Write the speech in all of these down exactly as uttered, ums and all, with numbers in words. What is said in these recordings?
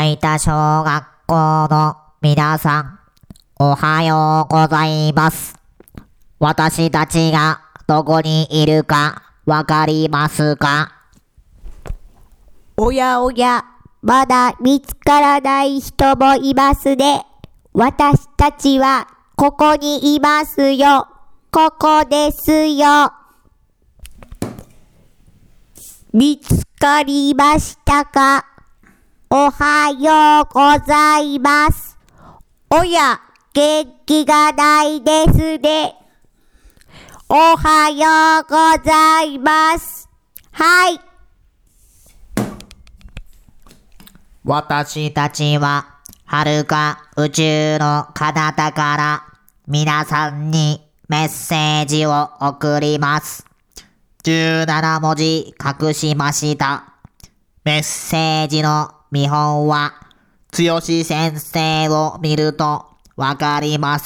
成田小学校の皆さん、おはようございます。私たちがどこにいるかわかりますか？ おやおや、まだ見つからない人もいますね。私たちはここにいますよ。ここですよ。見つかりましたか？おはようございます。おや、元気がないですね。おはようございます。はい。 私たちは遥か宇宙の彼方から皆さんにメッセージを送ります。じゅうなな文字隠しました。メッセージの見本はつよし先生を見るとわかります。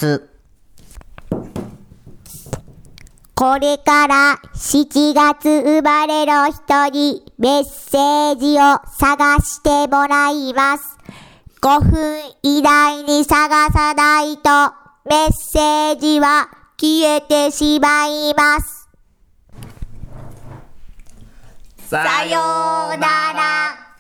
これからしちがつ生まれの人にメッセージを探してもらいます。ごふん以内に探さないとメッセージは消えてしまいます。 さようなら。